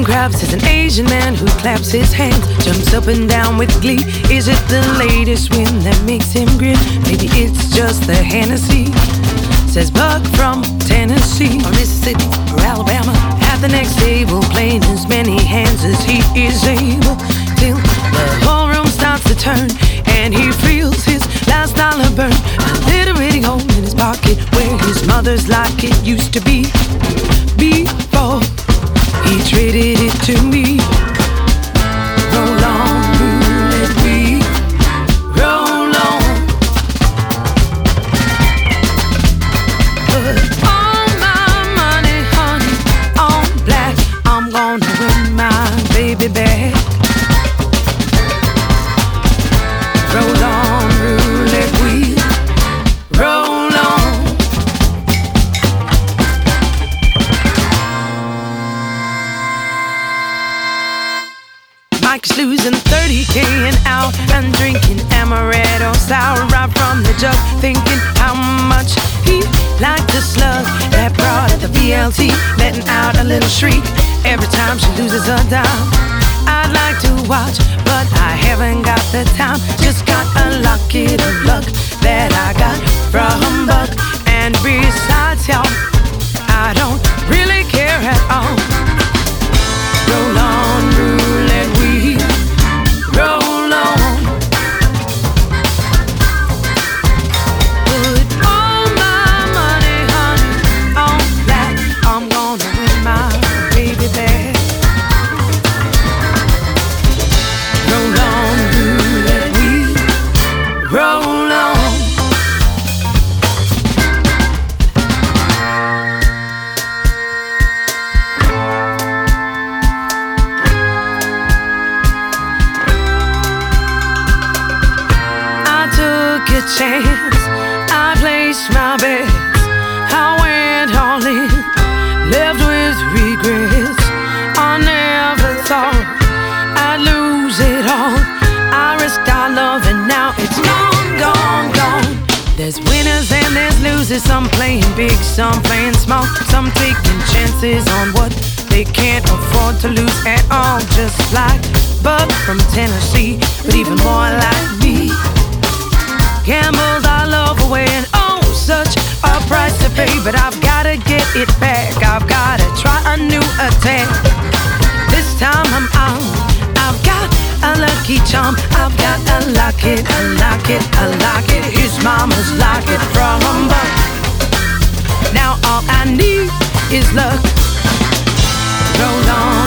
King Krabs is an Asian man who claps his hands, jumps up and down with glee. Is it the latest win that makes him grin? Maybe it's just the Hennessy. Says Buck from Tennessee, or Mississippi, or Alabama. At the next table, playing as many hands as he is able, till the whole room starts to turn, and he feels his last dollar burn. A little bitty hole in his pocket, where his mother's like it used to be. Before he traded it to me. Roll on, roulette wheel, roll on. Put all my money, honey, on black. I'm gonna win my baby back. Roll on, roulette wheel, roll on. Mike's losing 30K an hour and drinking amaretto sour right from the jug, thinking how much he liked to slug that broad at the VLT, letting out a little shriek every time she loses a dime. I'd like to watch, but I haven't got the time. Just got a locket of luck that I got from Buck. And besides, y'all, I don't really care at all. Roll on, roulette wheel, roll on. Put all my money, honey, on black. I'm gonna win my baby back. Roll on, roulette wheel, roll on. A chance, I placed my bets, I went all in, left with regrets. I never thought I'd lose it all. I risked our love and now it's gone, gone, gone. There's winners and there's losers, some playing big, some playing small, some taking chances on what they can't afford to lose at all. Just like Buck from Tennessee, but even more like me. Gambled our love away and oh, such a price to pay. But I've gotta get it back, I've gotta try a new attack. This time I'm out, I've got a lucky charm. I've got a locket, a locket, a locket. His mama's locket from Buck. Now all I need is luck. Roll on.